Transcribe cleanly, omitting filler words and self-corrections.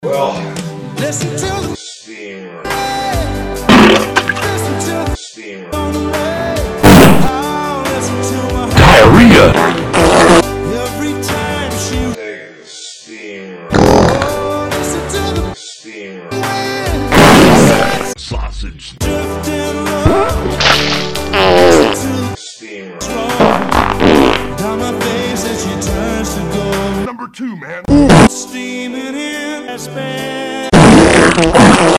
Well, Listen to the steamer. listen to the Steamer. on the way. Oh, listen to my Diarrhea. every time she Take the steamer. oh, listen to the Steamer. wind Sausage. drifting along. Listen to the Steamer. strong down my face as she turns to gold. Number 2, man. Steaming in that span.